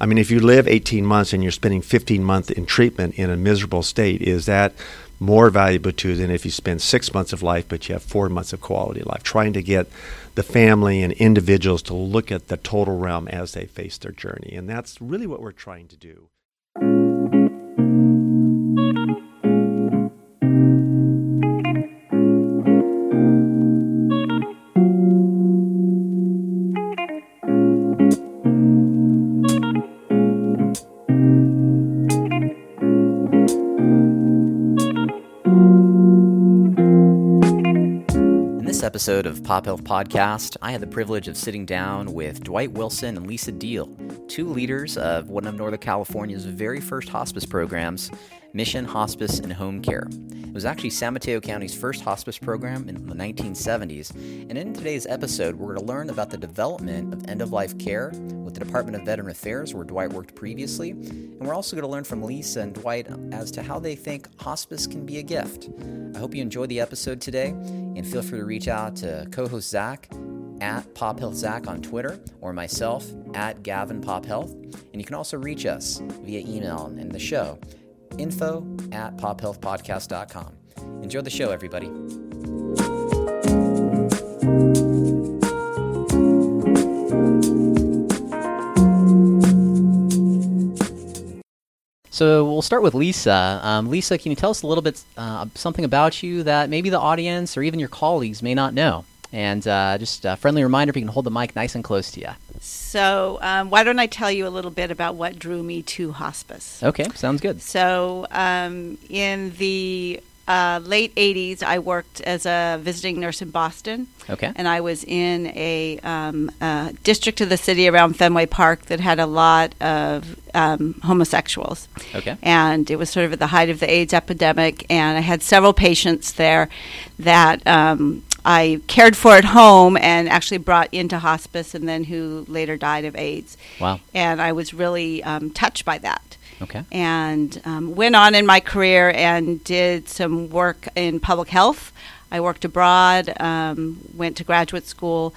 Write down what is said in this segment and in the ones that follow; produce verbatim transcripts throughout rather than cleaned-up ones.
I mean, if you live eighteen months and you're spending fifteen months in treatment in a miserable state, is that more valuable to you than if you spend six months of life but you have four months of quality life? Trying to get the family and individuals to look at the total realm as they face their journey. And that's really what we're trying to do. Episode of Pop Health Podcast, I had the privilege of sitting down with Dwight Wilson and Lisa Deal, two leaders of one of Northern California's very first hospice programs, Mission Hospice and Home Care. It was actually San Mateo County's first hospice program in the nineteen seventies, and in today's episode, we're going to learn about the development of end-of-life care with the Department of Veteran Affairs, where Dwight worked previously, and we're also going to learn from Lisa and Dwight as to how they think hospice can be a gift. I hope you enjoyed the episode today, and feel free to reach out to co-host Zach at Pop Health Zach on Twitter, or myself at Gavin Pop Health, and you can also reach us via email and the show, info at pop health podcast dot com. Enjoy the show, everybody. So we'll start with Lisa. Um, Lisa, can you tell us a little bit uh, something about you that maybe the audience or even your colleagues may not know? And uh, just a friendly reminder, if you can hold the mic nice and close to you. So um, why don't I tell you a little bit about what drew me to hospice? Okay, sounds good. So um, in the uh, late eighties, I worked as a visiting nurse in Boston. Okay. And I was in a, um, a district of the city around Fenway Park that had a lot of um, homosexuals. Okay. And it was sort of at the height of the AIDS epidemic, and I had several patients there that um, I cared for at home and actually brought into hospice, and then who later died of AIDS. Wow. And I was really um, touched by that. Okay. And um, went on in my career and did some work in public health. I worked abroad, um, went to graduate school,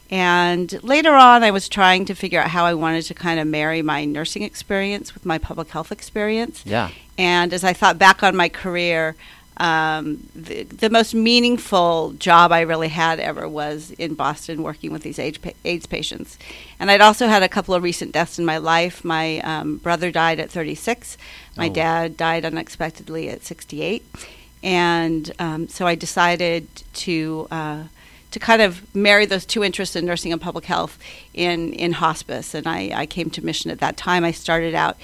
and later on I was trying to figure out how I wanted to kind of marry my nursing experience with my public health experience. Yeah. And as I thought back on my career, um, the, the most meaningful job I really had ever was in Boston working with these AIDS, pa- AIDS patients. And I'd also had a couple of recent deaths in my life. My um, brother died at thirty-six. My Oh. dad died unexpectedly at sixty-eight. And um, so I decided to uh, to kind of marry those two interests in nursing and public health in, in hospice. And I, I came to Mission at that time. I started out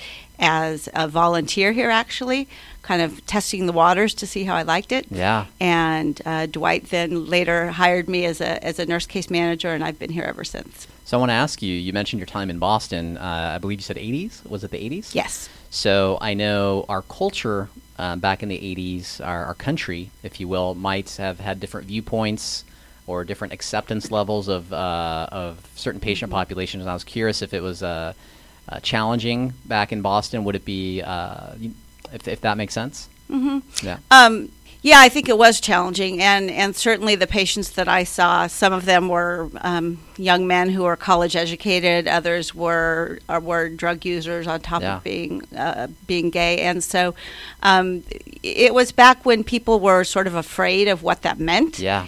as a volunteer here, actually, kind of testing the waters to see how I liked it. Yeah. And uh, Dwight then later hired me as a as a nurse case manager, and I've been here ever since. So I want to ask you, you mentioned your time in Boston. Uh, I believe you said eighties. Was it the eighties? Yes. So I know our culture uh, back in the eighties, our, our country, if you will, might have had different viewpoints or different acceptance levels of uh, of certain patient Mm-hmm. populations. And I was curious if it was uh, uh, challenging back in Boston. Would it be, uh, if, if that makes sense? Mm-hmm. Yeah. Um, yeah, I think it was challenging, and, and certainly the patients that I saw, some of them were um, young men who were college educated, others were uh, were drug users on top Yeah. of being uh, being gay, and so um, it was back when people were sort of afraid of what that meant. Yeah.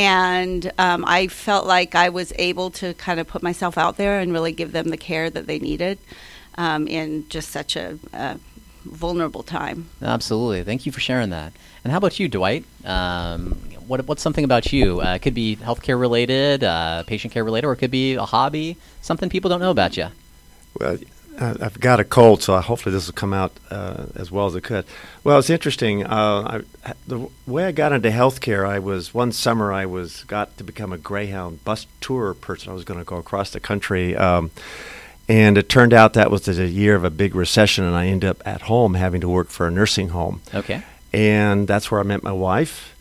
And um, I felt like I was able to kind of put myself out there and really give them the care that they needed um, in just such a, a vulnerable time. Absolutely. Thank you for sharing that. And how about you, Dwight? Um, what, what's something about you? Uh, it could be healthcare related, uh, patient care related, or it could be a hobby, something people don't know about you. Well, I- I've got a cold, so hopefully this will come out uh, as well as it could. Well, it's interesting. Uh, I, the way I got into healthcare, I was one summer I was got to become a Greyhound bus tour person. I was going to go across the country, um, and it turned out that was a year of a big recession, and I ended up at home having to work for a nursing home. Okay. And that's where I met my wife.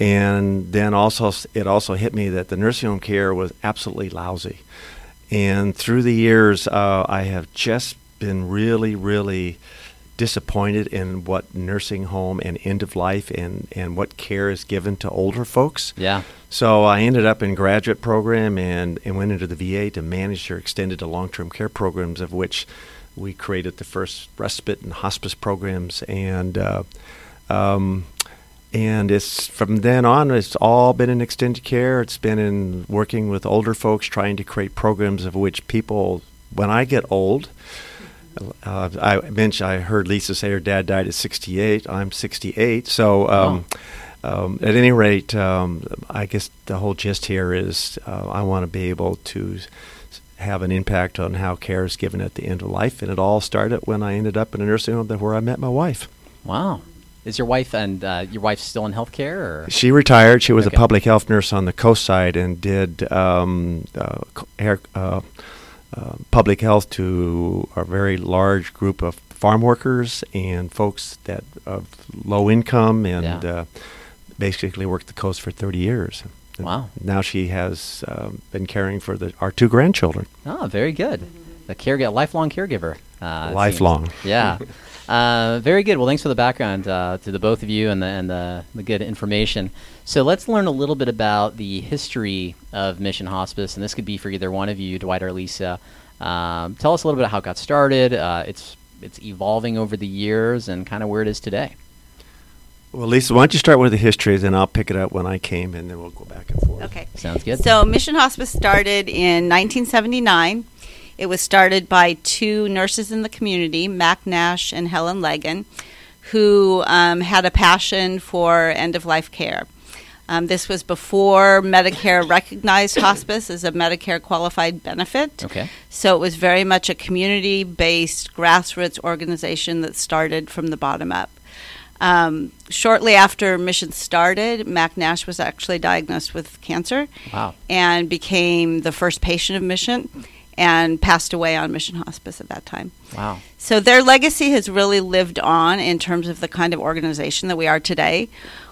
And then also it also hit me that the nursing home care was absolutely lousy. And through the years, uh, I have just been really, really disappointed in what nursing home and end of life and, and what care is given to older folks. Yeah. So I ended up in graduate program and, and went into the V A to manage their extended to long-term care programs, of which we created the first respite and hospice programs, and uh, um, and it's from then on, it's all been in extended care. It's been in working with older folks, trying to create programs of which people, when I get old, uh, I mentioned, I heard Lisa say her dad died at sixty-eight. I'm sixty-eight. So um, oh. um, at any rate, um, I guess the whole gist here is uh, I want to be able to have an impact on how care is given at the end of life. And it all started when I ended up in a nursing home where I met my wife. Wow. Is your wife and uh, your wife still in healthcare? Or? She retired. She was okay. a public health nurse on the coast side and did um, uh, air, uh, uh, public health to a very large group of farm workers and folks that of low income, and yeah. uh, basically worked the coast for thirty years. And wow. now she has uh, been caring for the, our two grandchildren. Oh, very good. The caregiver, lifelong caregiver. Uh, lifelong. Seems. Yeah. Uh, very good. Well, thanks for the background uh, to the both of you and the and the, the good information. So let's learn a little bit about the history of Mission Hospice, and this could be for either one of you, Dwight or Lisa. Um, tell us a little bit how it got started. Uh, it's it's evolving over the years, and kind of where it is today. Well, Lisa, why don't you start with the history, and I'll pick it up when I came, and then we'll go back and forth. Okay. Sounds good. So Mission Hospice started in nineteen seventy-nine. It was started by two nurses in the community, Mac Nash and Helen Legan, who um, had a passion for end-of-life care. Um, this was before Medicare recognized hospice as a Medicare qualified benefit. Okay. So it was very much a community-based grassroots organization that started from the bottom up. Um, shortly after Mission started, Mac Nash was actually diagnosed with cancer. Wow. And became the first patient of Mission and passed away on Mission Hospice at that time. Wow. So their legacy has really lived on in terms of the kind of organization that we are today.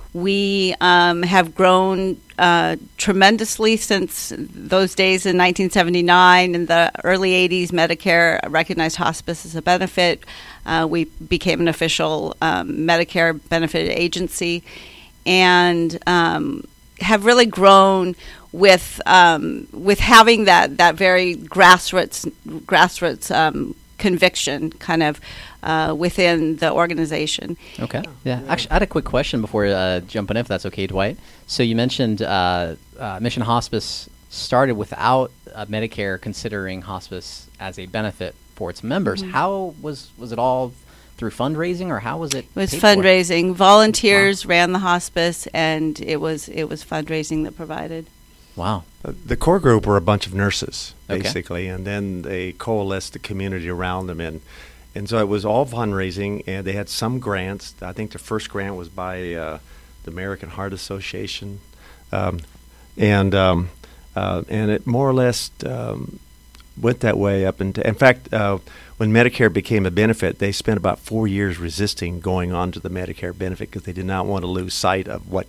We um, have grown uh, tremendously since those days in nineteen seventy-nine. In the early eighties, Medicare recognized hospice as a benefit. Uh, we became an official um, Medicare benefited agency, and um, have really grown with um, with having that that very grassroots grassroots um, conviction kind of uh, within the organization. Okay. Yeah. Actually, I had a quick question before uh, jumping in, if that's okay, Dwight. So you mentioned uh, uh, Mission Hospice started without uh, Medicare considering hospice as a benefit for its members. Mm-hmm. How was was it all through fundraising, or how was it? It was paid fundraising. For? Volunteers Wow. ran the hospice, and it was it was fundraising that provided. Wow. Uh, the core group were a bunch of nurses, Okay. basically, and then they coalesced the community around them. And, and so it was all fundraising, and they had some grants. I think the first grant was by uh, the American Heart Association. Um, and um, uh, and it more or less um, went that way up into, in fact, uh, when Medicare became a benefit, they spent about four years resisting going on to the Medicare benefit because they did not want to lose sight of what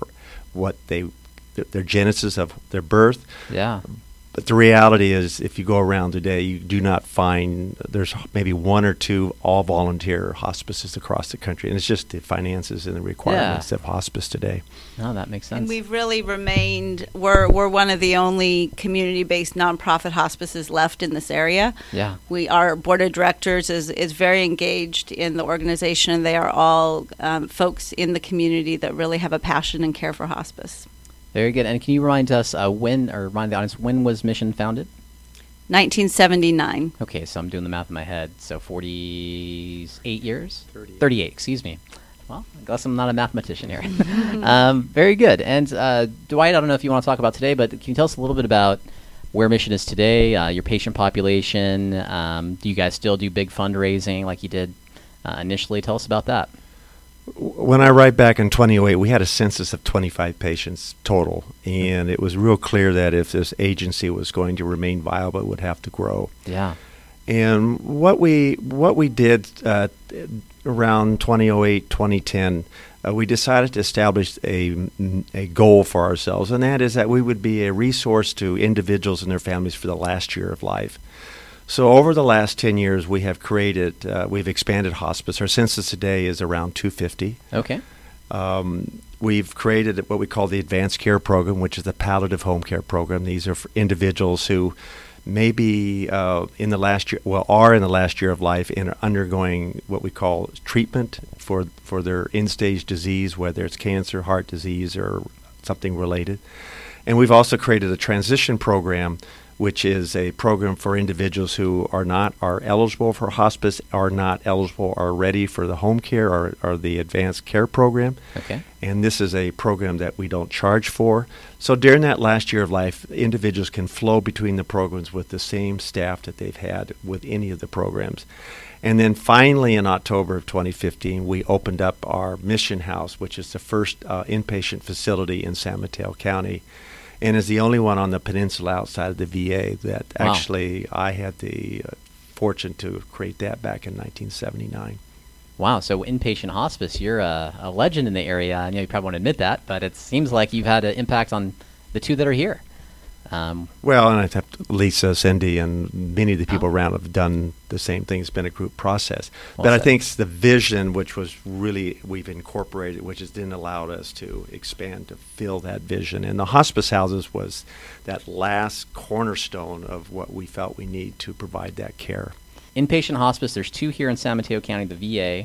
what they their genesis of their birth. Yeah. But the reality is, if you go around today, you do not find, there's maybe one or two all-volunteer hospices across the country, and it's just the finances and the requirements Yeah. of hospice today. No, that makes sense. And we've really remained, we're, we're one of the only community-based nonprofit hospices left in this area. Yeah. We, our board of directors is, is very engaged in the organization, and they are all um, folks in the community that really have a passion and care for hospice. Very good. And can you remind us uh, when, or remind the audience, when was Mission founded? nineteen seventy-nine. Okay, so I'm doing the math in my head. So forty-eight years? thirty-eight. thirty-eight, excuse me. Well, I guess I'm not a mathematician here. um, very good. And uh, Dwight, I don't know if you want to talk about today, but can you tell us a little bit about where Mission is today, uh, your patient population? Um, do you guys still do big fundraising like you did uh, initially? Tell us about that. When I write back in twenty oh eight, we had a census of twenty-five patients total, and it was real clear that if this agency was going to remain viable, it would have to grow. Yeah. And what we what we did uh, around twenty oh eight, twenty ten, uh, we decided to establish a, a goal for ourselves, and that is that we would be a resource to individuals and their families for the last year of life. So over the last ten years, we have created, uh, we've expanded hospice. Our census today is around two hundred fifty. Okay. Um, we've created what we call the Advanced Care Program, which is the palliative home care program. These are for individuals who maybe uh, in the last year, well, are in the last year of life and are undergoing what we call treatment for for their end-stage disease, whether it's cancer, heart disease, or something related. And we've also created a transition program, which is a program for individuals who are not are eligible for hospice, are not eligible, are ready for the home care or, or the advanced care program. Okay. And this is a program that we don't charge for. So during that last year of life, individuals can flow between the programs with the same staff that they've had with any of the programs. And then finally in October of twenty fifteen, we opened up our Mission House, which is the first uh, inpatient facility in San Mateo County, and is the only one on the peninsula outside of the V A that Wow. actually I had the uh, fortune to create that back in nineteen seventy-nine. Wow. So inpatient hospice, you're a, a legend in the area. I know you probably won't admit that, but it seems like you've had an impact on the two that are here. Um, Well, and I think Lisa, Cindy, and many of the people Oh. around have done the same thing. It's been a group process. Well but I said. think it's the vision, which was really, we've incorporated, which has then allowed us to expand to fill that vision. And the hospice houses was that last cornerstone of what we felt we need to provide that care. inpatient hospice, there's two here in San Mateo County, the V A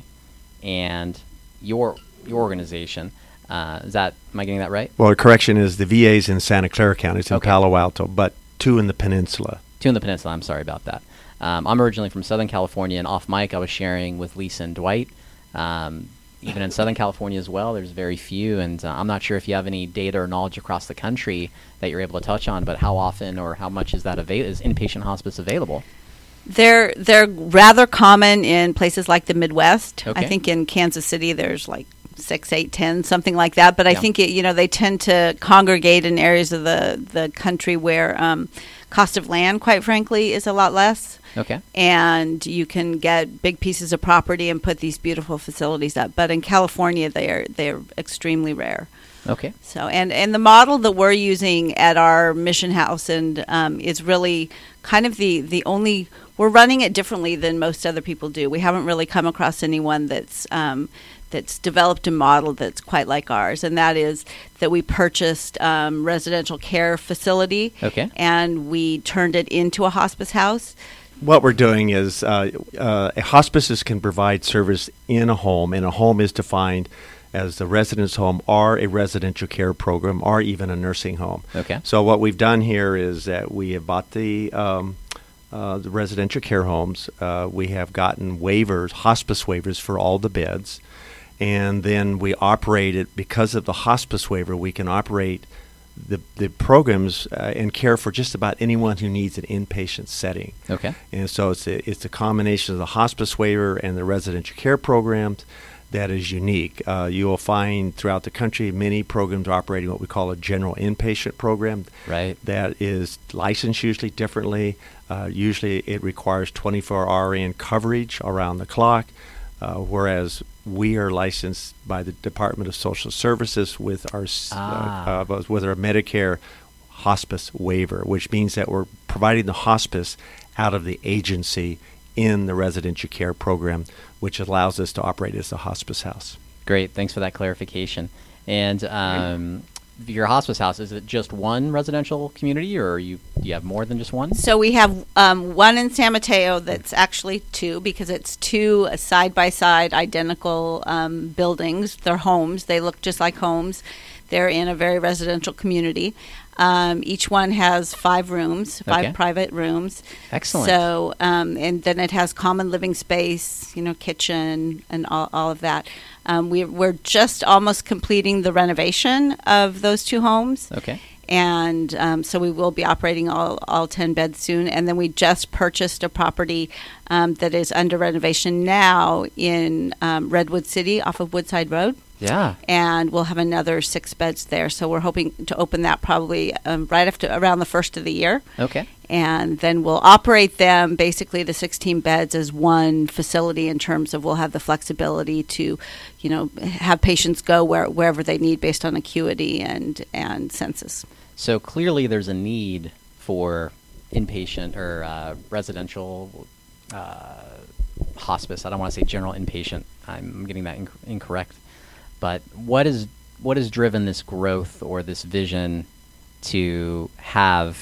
and your your organization. Uh, is that, am I getting that right? Well, the correction is the V A's in Santa Clara County. It's in Okay. Palo Alto, but two in the peninsula. Two in the peninsula. I'm sorry about that. Um, I'm originally from Southern California, and off mic I was sharing with Lisa and Dwight. Um, even in Southern California as well, there's very few, and uh, I'm not sure if you have any data or knowledge across the country that you're able to touch on, but how often or how much is that avail- is inpatient hospice available? They're they're rather common in places like the Midwest. Okay. I think in Kansas City there's like six, eight, ten, something like that. But I Yeah. think it, you know they tend to congregate in areas of the the country where um, cost of land, quite frankly, is a lot less, Okay. and you can get big pieces of property and put these beautiful facilities up. But in California, they are they are extremely rare. Okay. So, and, and the model that we're using at our Mission House and um, is really kind of the, the only, we're running it differently than most other people do. We haven't really come across anyone that's um, that's developed a model that's quite like ours, and that is that we purchased um, residential care facility, Okay. and we turned it into a hospice house. What we're doing is uh, uh, hospices can provide service in a home, and a home is defined as the residence home or a residential care program or even a nursing home. Okay. So what we've done here is that we have bought the um, uh, the residential care homes. Uh, we have gotten waivers, hospice waivers for all the beds, and then we operate it because of the hospice waiver. We can operate the the programs uh, and care for just about anyone who needs an inpatient setting. Okay. And so it's a, it's a combination of the hospice waiver and the residential care programs that is unique. Uh, you will find throughout the country many programs operating what we call a general inpatient program. Right. That is licensed usually differently. Uh, usually it requires twenty-four hour in coverage around the clock, uh, whereas we are licensed by the Department of Social Services with our s- Ah. uh, uh, with our Medicare hospice waiver, which means that we're providing the hospice out of the agency in the residential care program, which allows us to operate as a hospice house. Great. Thanks for that clarification. And um, your hospice house, is it just one residential community, or you do you have more than just one? So we have um, one in San Mateo that's actually two, because it's two side-by-side identical um, buildings. They're homes. They look just like homes. They're in a very residential community. Um, each one has five rooms, five Okay. private rooms. Excellent. So, um, and then it has common living space, you know, kitchen and all, all of that. Um, we, we're just almost completing the renovation of those two homes. Okay. And um, so we will be operating all, all ten beds soon. And then we just purchased a property um, that is under renovation now in um, Redwood City off of Woodside Road. Yeah. And we'll have another six beds there. So we're hoping to open that probably um, right after around the first of the year. Okay. And then we'll operate them, basically the sixteen beds, as one facility in terms of we'll have the flexibility to, you know, have patients go where, wherever they need based on acuity and, and census. So clearly there's a need for inpatient or uh, residential uh, hospice. I don't want to say general inpatient. I'm getting that inc- incorrect. But what is what has driven this growth or this vision to have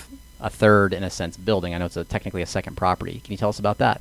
a third, in a sense, building. I know it's a, technically a second property. Can you tell us about that?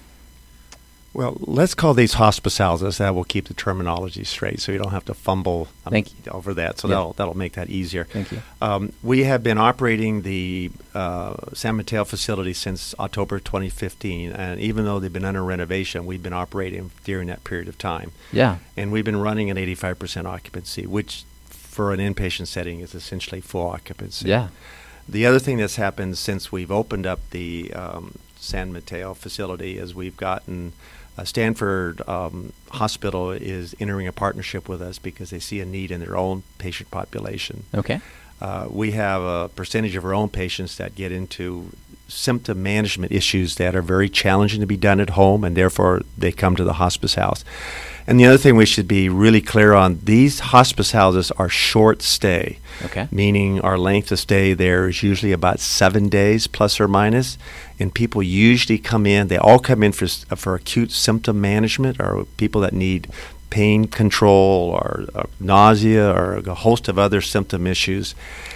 Well, let's call these hospice houses. That will keep the terminology straight, so you don't have to fumble um, Thank you. over that. So Yeah. that'll that'll make that easier. Thank you. Um, we have been operating the uh, San Mateo facility since October twenty fifteen, and even though they've been under renovation, we've been operating during that period of time. Yeah. And we've been running at eighty-five percent occupancy, which for an inpatient setting is essentially full occupancy. Yeah. The other thing that's happened since we've opened up the um, San Mateo facility is we've gotten uh, Stanford um, Hospital is entering a partnership with us because they see a need in their own patient population. Okay. Uh, we have a percentage of our own patients that get into symptom management issues that are very challenging to be done at home, and therefore they come to the hospice house. And the other thing we should be really clear on, these hospice houses are short stay, Okay. meaning our length of stay there is usually about seven days plus or minus, and people usually come in, they all come in for, s- for acute symptom management, or people that need pain control or, or nausea or a host of other symptom issues.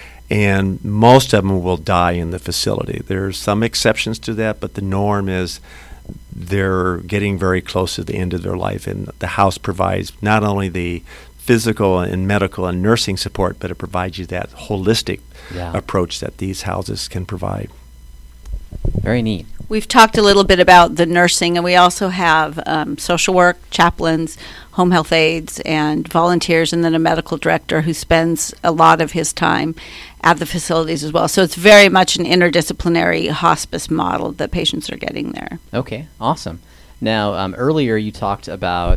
And most of them will die in the facility. There's some exceptions to that, but the norm is they're getting very close to the end of their life, and the house provides not only the physical and medical and nursing support, but it provides you that holistic Yeah. approach that these houses can provide. Very neat. We've talked a little bit about the nursing, and we also have um, social work, chaplains, home health aides, and volunteers, and then a medical director who spends a lot of his time at the facilities as well. So it's very much an interdisciplinary hospice model that patients are getting there. Okay, awesome. Now, um, earlier you talked about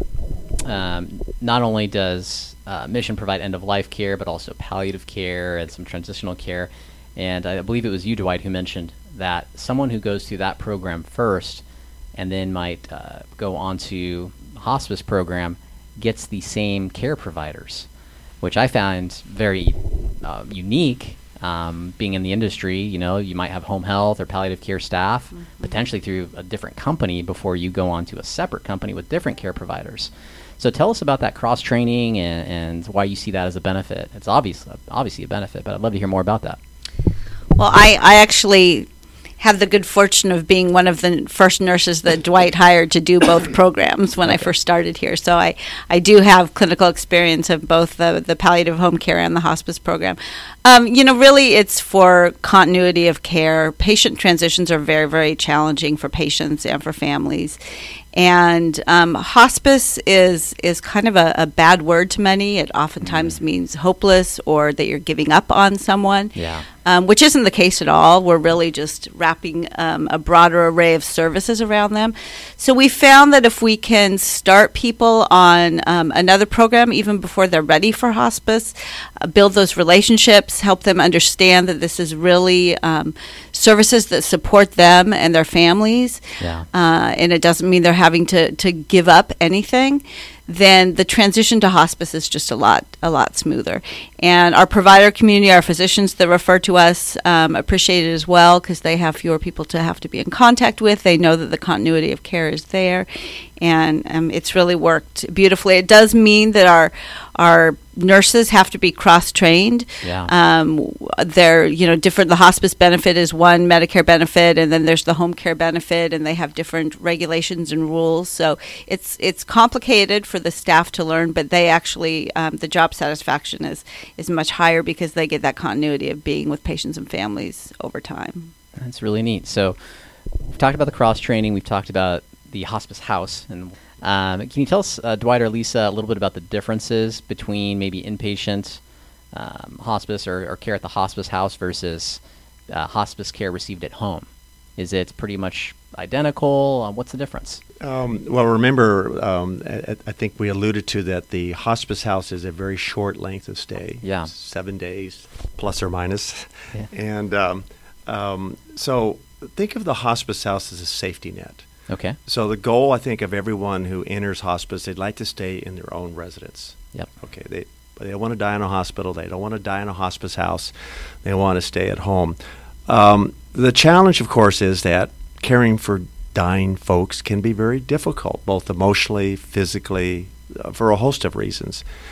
um, not only does uh, Mission provide end-of-life care, but also palliative care and some transitional care. And I believe it was you, Dwight, who mentioned that someone who goes through that program first and then might uh, go on to hospice program gets the same care providers, which I found very uh, unique. Um, being in the industry, you know, you might have home health or palliative care staff, Mhm. potentially through a different company before you go on to a separate company with different care providers. So tell us about that cross-training and, and why you see that as a benefit. It's obvious, obviously a benefit, but I'd love to hear more about that. Well, I, I actually have the good fortune of being one of the first nurses that Dwight hired to do both programs when I first started here. So I, I do have clinical experience of both the, the palliative home care and the hospice program. Um, you know, really it's for continuity of care. Patient transitions are very, very challenging for patients and for families. And um, hospice is is kind of a, a bad word to many. It oftentimes means hopeless or that you're giving up on someone. Yeah. Um, which isn't the case at all. We're really just wrapping um, a broader array of services around them. So we found that if we can start people on um, another program even before they're ready for hospice, uh, build those relationships, help them understand that this is really um, services that support them and their families, Yeah. uh, and it doesn't mean they're having to, to give up anything, then the transition to hospice is just a lot a lot smoother. And our provider community, our physicians that refer to us, um, appreciate it as well because they have fewer people to have to be in contact with. They know that the continuity of care is there, and um, it's really worked beautifully. It does mean that our our nurses have to be cross-trained. Yeah. Um, they're, you know, different. The hospice benefit is one Medicare benefit, and then there's the home care benefit, and they have different regulations and rules. So it's it's complicated for the staff to learn, but they actually, um, the job satisfaction is, is much higher because they get that continuity of being with patients and families over time. That's really neat. So we've talked about the cross-training. We've talked about the hospice house. And um, can you tell us, uh, Dwight or Lisa, a little bit about the differences between maybe inpatient um, hospice or, or care at the hospice house versus uh, hospice care received at home? Is it pretty much identical? Uh, what's the difference? Um, well, remember, um, I, I think we alluded to that the hospice house is a very short length of stay. Yeah. Seven days, plus or minus. Yeah. And um, um, so think of the hospice house as a safety net. Okay. So the goal, I think, of everyone who enters hospice, they'd like to stay in their own residence. Yep. Okay. They, they don't want to die in a hospital. They don't want to die in a hospice house. They want to stay at home. Um, the challenge, of course, is that caring for dying folks can be very difficult, both emotionally, physically, uh, for a host of reasons.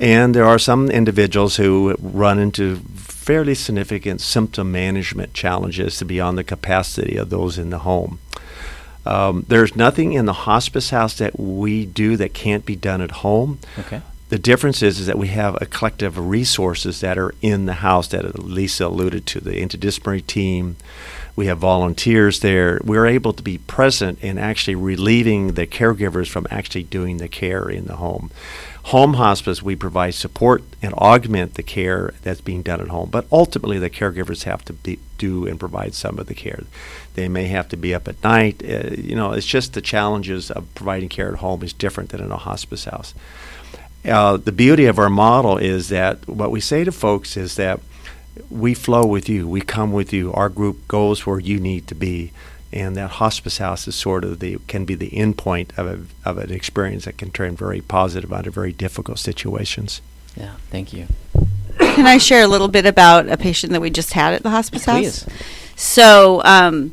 And there are some individuals who run into fairly significant symptom management challenges beyond the capacity of those in the home. Um, there's nothing in the hospice house that we do that can't be done at home. Okay. The difference is, is that we have a collective of resources that are in the house that Lisa alluded to, the interdisciplinary team. We have volunteers there. We're able to be present in actually relieving the caregivers from actually doing the care in the home. Home hospice, we provide support and augment the care that's being done at home, but ultimately the caregivers have to be, do and provide some of the care. They may have to be up at night. Uh, you know, it's just the challenges of providing care at home is different than in a hospice house. Uh, the beauty of our model is that what we say to folks is that we flow with you. We come with you. Our group goes where you need to be. And that hospice house is sort of the can be the end point of a, of an experience that can turn very positive under very difficult situations. Yeah, thank you. Can I share a little bit about a patient that we just had at the hospice Please. house? So um,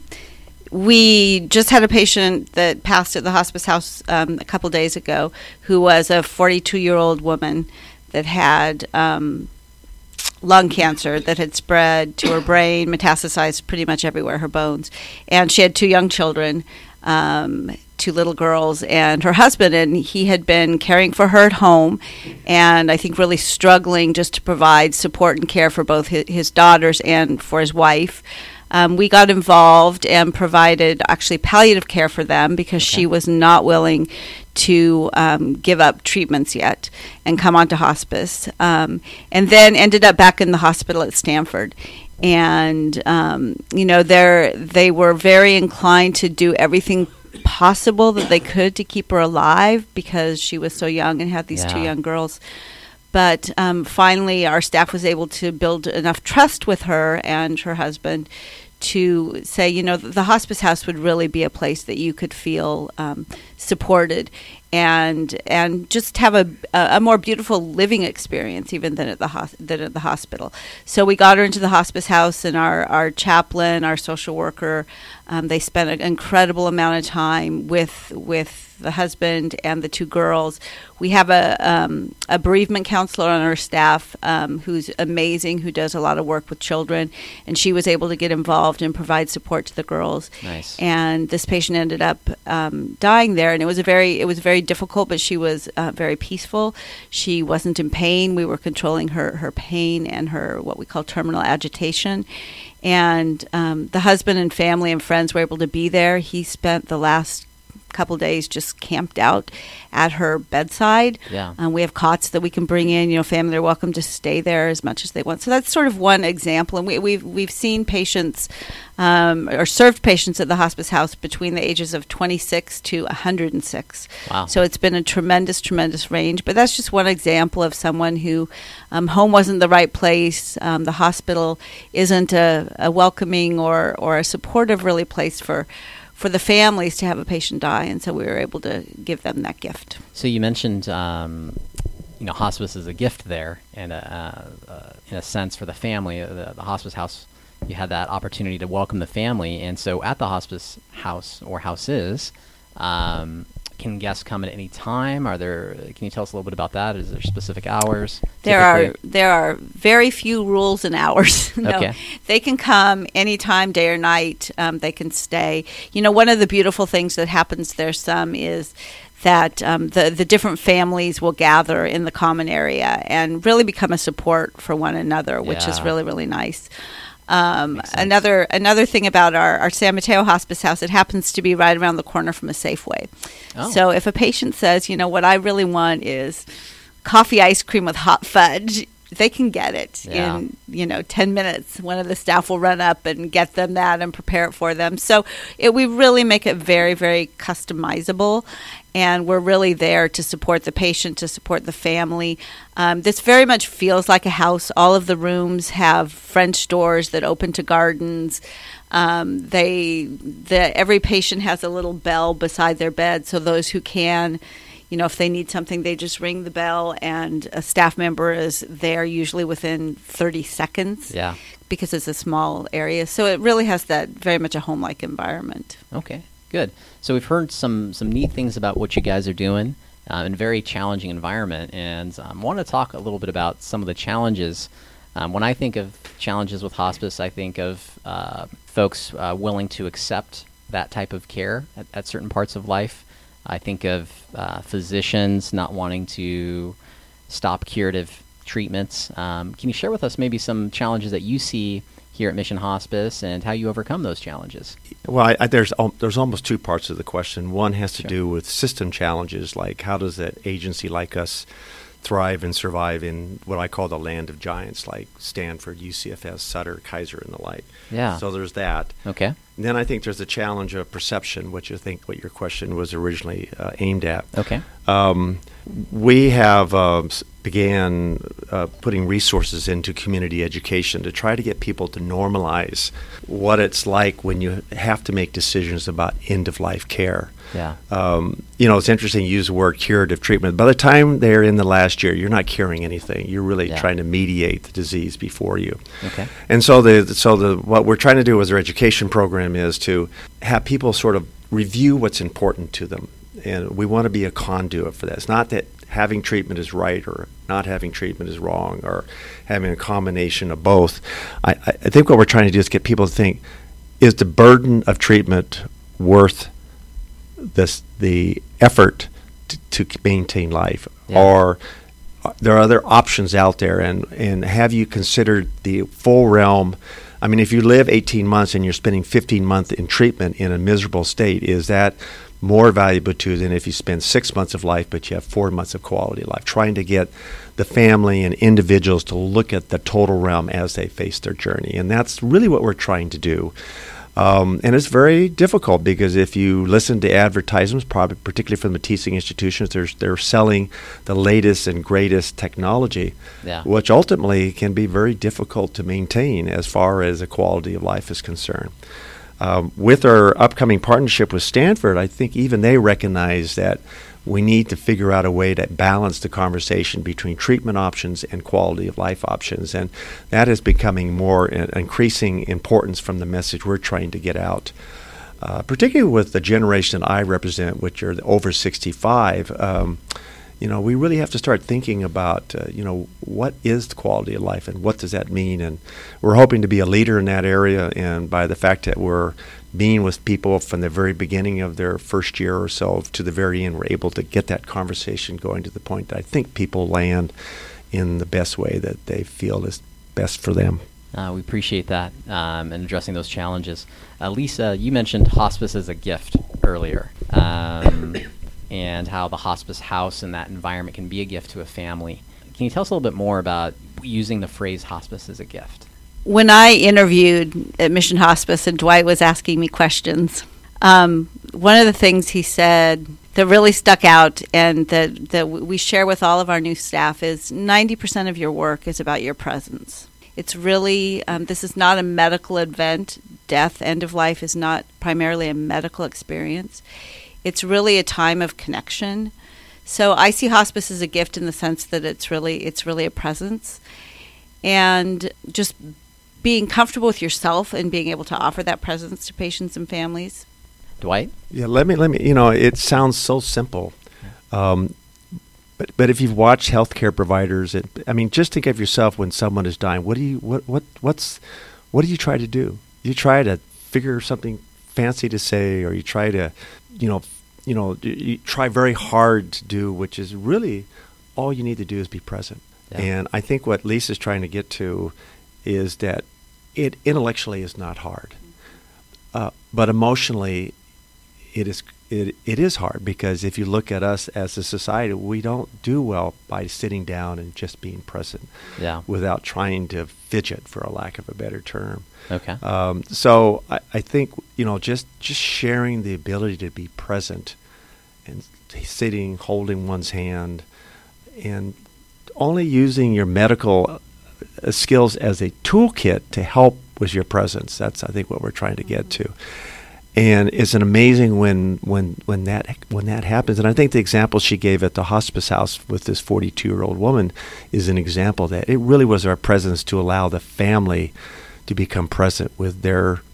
we just had a patient that passed at the hospice house um, a couple days ago who was a forty-two-year-old woman that had um, lung cancer that had spread to her brain, metastasized pretty much everywhere, her bones. And she had two young children, um, two little girls, and her husband, and he had been caring for her at home, and I think really struggling just to provide support and care for both his, his daughters and for his wife. Um, we got involved and provided actually palliative care for them because Okay. she was not willing to um, give up treatments yet and come onto hospice. Um, and then ended up back in the hospital at Stanford. And, um, you know, they're, they were very inclined to do everything possible that they could to keep her alive because she was so young and had these two Yeah. young girls. But um, finally, our staff was able to build enough trust with her and her husband to say, you know, the hospice house would really be a place that you could feel um, supported and and just have a, a more beautiful living experience even than at the hos- than at the hospital. So we got her into the hospice house, and our, our chaplain, our social worker, um, they spent an incredible amount of time with with the husband and the two girls. We have a um, a bereavement counselor on our staff um, who's amazing, who does a lot of work with children, and she was able to get involved and provide support to the girls. Nice. And this patient ended up um, dying there, and it was a very it was very difficult, but she was uh, very peaceful. She wasn't in pain. We were controlling her her pain and her what we call terminal agitation. And um, the husband and family and friends were able to be there. He spent the last couple days just camped out at her bedside. Yeah. Um, we have cots that we can bring in. You know, family are welcome to stay there as much as they want. So that's sort of one example. And we, we've we've seen patients um, or served patients at the hospice house between the ages of twenty-six to one hundred six. Wow. So it's been a tremendous, tremendous range. But that's just one example of someone who um, home wasn't the right place. Um, the hospital isn't a, a welcoming or, or a supportive really place for for the families to have a patient die, and so we were able to give them that gift. So you mentioned, um, you know, hospice is a gift there, and uh, uh, in a sense for the family, uh, the, the hospice house, you had that opportunity to welcome the family, and so at the hospice house or houses, um, can guests come at any time? Are there? Can you tell us a little bit about that? Is there specific hours? There are typically? there are very few rules and hours. No, Okay. they can come anytime, day or night. Um, they can stay. You know, one of the beautiful things that happens there some is that um, the the different families will gather in the common area and really become a support for one another, which is Yeah. really really nice. Um, Makes sense. another another thing about our, our San Mateo Hospice House, it happens to be right around the corner from a Safeway. Oh. So if a patient says, you know, what I really want is coffee ice cream with hot fudge, they can get it Yeah. in, you know, ten minutes. One of the staff will run up and get them that and prepare it for them. So it, we really make it very, very customizable. And we're really there to support the patient, to support the family. Um, this very much feels like a house. All of the rooms have French doors that open to gardens. Um, they, the, every patient has a little bell beside their bed, so those who can, you know, if they need something, they just ring the bell, and a staff member is there usually within thirty seconds. Yeah. Because it's a small area. So it really has that very much a home-like environment. Okay. Good. So we've heard some some neat things about what you guys are doing, uh, in a very challenging environment. And I um, want to talk a little bit about some of the challenges. Um, when I think of challenges with hospice, I think of uh, folks uh, willing to accept that type of care at, at certain parts of life. I think of uh, physicians not wanting to stop curative treatments. Um, can you share with us maybe some challenges that you see here at Mission Hospice and how you overcome those challenges? Well, I, I, there's um, there's almost two parts of the question. One has to Sure. do with system challenges, like how does an agency like us thrive and survive in what I call the land of giants, like Stanford, U C F S, Sutter, Kaiser, and the like. Yeah. So there's that. Okay. And then I think there's a challenge of perception, which I think what your question was originally uh, aimed at. Okay. Um, we have uh, s- began uh, putting resources into community education to try to get people to normalize what it's like when you have to make decisions about end-of-life care. Yeah. Um, you know, it's interesting you use the word curative treatment. By the time they're in the last year, you're not curing anything. You're really Yeah. trying to mediate the disease before you. Okay. And so the so the what we're trying to do with our education program is to have people sort of review what's important to them. And we want to be a conduit for that. It's not that having treatment is right or not having treatment is wrong or having a combination of both. I, I think what we're trying to do is get people to think, is the burden of treatment worth this the effort to, to maintain life? Yeah. Or there are other options out there, and, and have you considered the full realm? I mean, if you live eighteen months and you're spending fifteen months in treatment in a miserable state, is that more valuable to you than if you spend six months of life but you have four months of quality life? Trying to get the family and individuals to look at the total realm as they face their journey. And that's really what we're trying to do. Um, and it's very difficult because if you listen to advertisements, probably particularly from the teaching institutions, they're, they're selling the latest and greatest technology, Yeah. which ultimately can be very difficult to maintain as far as the quality of life is concerned. Um, with our upcoming partnership with Stanford, I think even they recognize that we need to figure out a way to balance the conversation between treatment options and quality of life options. And that is becoming more in, increasing importance from the message we're trying to get out. Uh, particularly with the generation that I represent, which are the over sixty-five, um, you know, we really have to start thinking about, uh, you know, what is the quality of life and what does that mean? And we're hoping to be a leader in that area. And by the fact that we're being with people from the very beginning of their first year or so to the very end, we're able to get that conversation going to the point that I think people land in the best way that they feel is best for them. Uh, we appreciate that um, and addressing those challenges. Uh, Lisa, you mentioned hospice as a gift earlier, um, and how the hospice house and that environment can be a gift to a family. Can you tell us a little bit more about using the phrase hospice as a gift? When I interviewed at Mission Hospice and Dwight was asking me questions, um, one of the things he said that really stuck out and that, that we share with all of our new staff is ninety percent of your work is about your presence. It's really, um, this is not a medical event. Death, end of life is not primarily a medical experience. It's really a time of connection. So I see hospice as a gift in the sense that it's really, it's really a presence. And just being comfortable with yourself and being able to offer that presence to patients and families. Dwight? Yeah, let me, let me, you know, it sounds so simple. Um, but, but if you've watched healthcare providers, it, I mean, just think of yourself when someone is dying. What do you, what, what, what's, what do you try to do? You try to figure something fancy to say, or you try to, you know, you know, you try very hard to do, which is really all you need to do is be present. Yeah. And I think what Lisa's trying to get to is that it intellectually is not hard, uh, but emotionally, it is it it is hard, because if you look at us as a society, we don't do well by sitting down and just being present, Yeah. without trying to fidget, for a lack of a better term. Okay. Um, so I, I think, you know, just just sharing the ability to be present and sitting, holding one's hand, and only using your medical uh, skills as a toolkit to help with your presence. That's, I think, what we're trying to get to. And it's an amazing when when when that when that happens. And I think the example she gave at the hospice house with this forty-two-year-old woman is an example that it really was our presence to allow the family to become present with their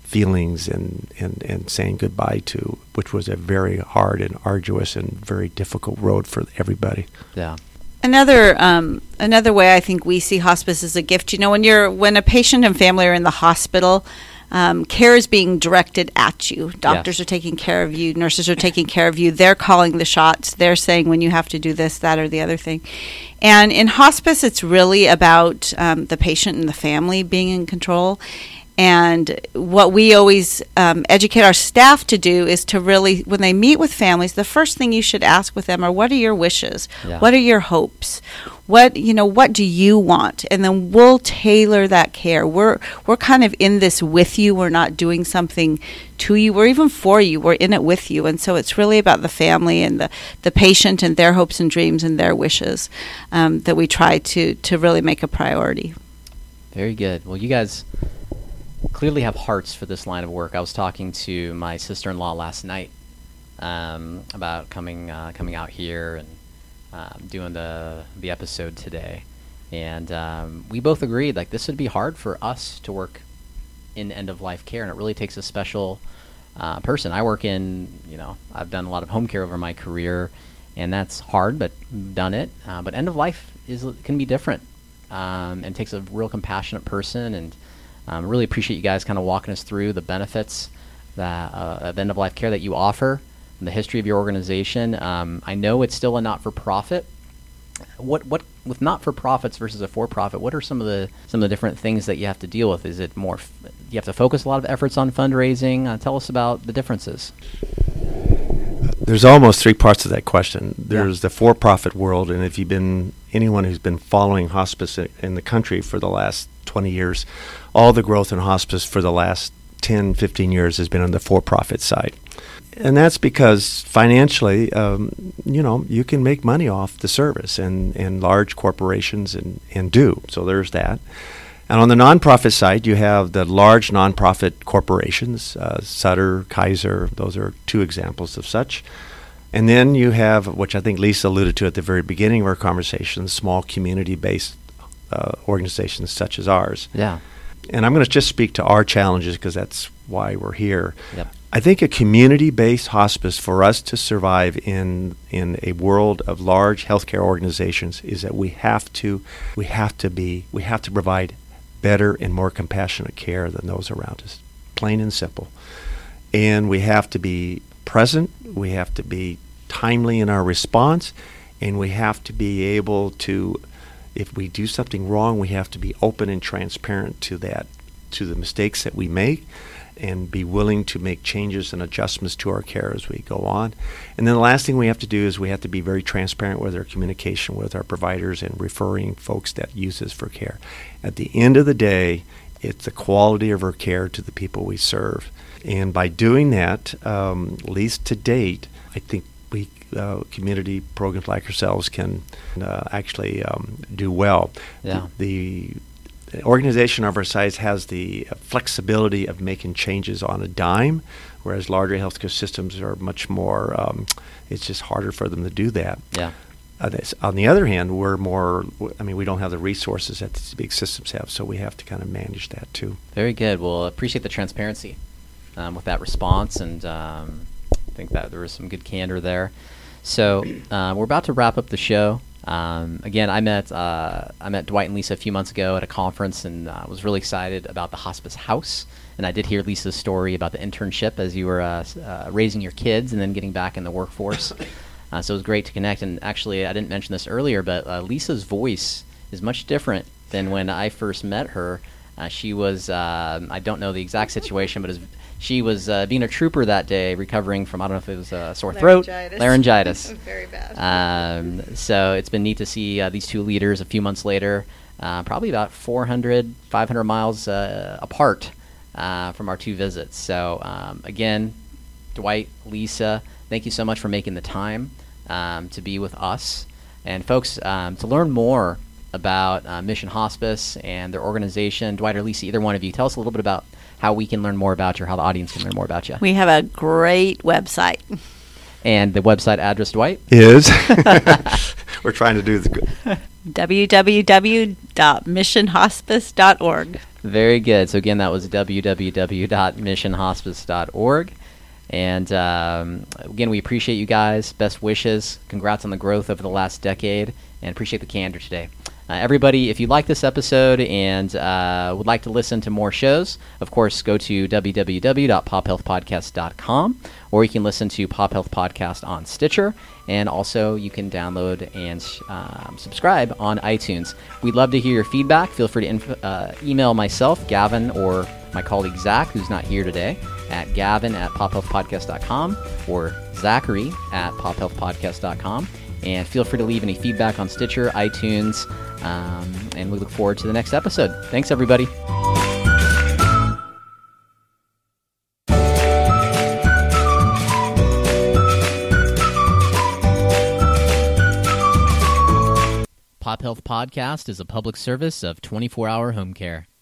feelings and, and, and saying goodbye to, which was a very hard and arduous and very difficult road for everybody. Yeah. Another um, another way I think we see hospice as a gift. You know, when you're when a patient and family are in the hospital, um, care is being directed at you. Doctors Yes. are taking care of you. Nurses are taking care of you. They're calling the shots. They're saying when you have to do this, that, or the other thing. And in hospice, it's really about um, the patient and the family being in control. And what we always um, educate our staff to do is to really, when they meet with families, the first thing you should ask with them are, what are your wishes? Yeah. What are your hopes? What, you know, what do you want? And then we'll tailor that care. We're, we're kind of in this with you. We're not doing something to you. We're even for you. We're in it with you. And so it's really about the family and the, the patient and their hopes and dreams and their wishes um, that we try to, to really make a priority. Very good. Well, you guys clearly have hearts for this line of work. I was talking to my sister-in-law last night um, about coming uh, coming out here and um, doing the the episode today, and um, we both agreed like this would be hard for us to work in end-of-life care, and it really takes a special uh, person. I work in, you know, I've done a lot of home care over my career, and that's hard, but done it. Uh, but end-of-life is can be different, um, and takes a real compassionate person. And Um, really appreciate you guys kind of walking us through the benefits that, uh, of end-of-life care that you offer, and the history of your organization. Um, I know it's still a not-for-profit. What, what, with not-for-profits versus a for-profit, what are some of the some of the different things that you have to deal with? Is it more, f- you have to focus a lot of efforts on fundraising? Uh, tell us about the differences. There's almost three parts to that question. There's Yeah. the for-profit world, and if you've been anyone who's been following hospice i- in the country for the last twenty years, all the growth in hospice for the last ten, fifteen years has been on the for-profit side. And that's because financially, um, you know, you can make money off the service, and, and large corporations and, and do. So there's that. And on the nonprofit side, you have the large nonprofit corporations, uh, Sutter, Kaiser, those are two examples of such. And then you have, which I think Lisa alluded to at the very beginning of our conversation, small community-based uh, organizations such as ours. Yeah. And I'm going to just speak to our challenges because that's why we're here. Yep. I think a community-based hospice, for us to survive in in a world of large healthcare organizations, is that we have to we have to be we have to provide better and more compassionate care than those around us, plain and simple. And we have to be present, we have to be timely in our response, and we have to be able to, if we do something wrong, we have to be open and transparent to that, to the mistakes that we make, and be willing to make changes and adjustments to our care as we go on. And then the last thing we have to do is we have to be very transparent with our communication with our providers and referring folks that use us for care. At the end of the day, it's the quality of our care to the people we serve. And by doing that, um, at least to date, I think we uh, community programs like ourselves can uh, actually um, do well. Yeah. The, the organization of our size has the flexibility of making changes on a dime, whereas larger healthcare systems are much more, um, it's just harder for them to do that. Yeah. Uh, this, on the other hand, we're more, I mean, we don't have the resources that these big systems have, so we have to kind of manage that too. Very good. Well, appreciate the transparency um, with that response, and um, I think that there was some good candor there. So uh, we're about to wrap up the show. Um, again, I met uh, I met Dwight and Lisa a few months ago at a conference, and uh, was really excited about the hospice house. And I did hear Lisa's story about the internship as you were uh, uh, raising your kids and then getting back in the workforce. Uh, so it was great to connect. And actually, I didn't mention this earlier, but uh, Lisa's voice is much different than when I first met her. Uh, she was, uh, I don't know the exact situation, but it was, she was uh, being a trooper that day, recovering from, I don't know if it was a sore throat. Laryngitis. Laryngitis. Very bad. Um, so it's been neat to see uh, these two leaders a few months later, uh, probably about four hundred, five hundred miles uh, apart uh, from our two visits. So um, again, Dwight, Lisa, thank you so much for making the time um, to be with us. And folks, um, to learn more about uh, Mission Hospice and their organization, Dwight or Lisa, either one of you, tell us a little bit about how we can learn more about you, or how the audience can learn more about you. We have a great website. And the website address, Dwight? Is we're trying to do the good. w w w dot mission hospice dot org. Very good. So again, that was w w w dot mission hospice dot org. And um, again, we appreciate you guys. Best wishes. Congrats on the growth over the last decade, and appreciate the candor today. Uh, everybody, if you like this episode and uh, would like to listen to more shows, of course, go to w w w dot pop health podcast dot com, or you can listen to Pop Health Podcast on Stitcher, and also you can download and um, subscribe on iTunes. We'd love to hear your feedback. Feel free to inf- uh, email myself, Gavin, or my colleague Zach, who's not here today, at gavin at pop health podcast dot com or Zachary at pop health podcast dot com. And feel free to leave any feedback on Stitcher, iTunes, um, and we look forward to the next episode. Thanks, everybody. Pop Health Podcast is a public service of twenty-four hour Home Care.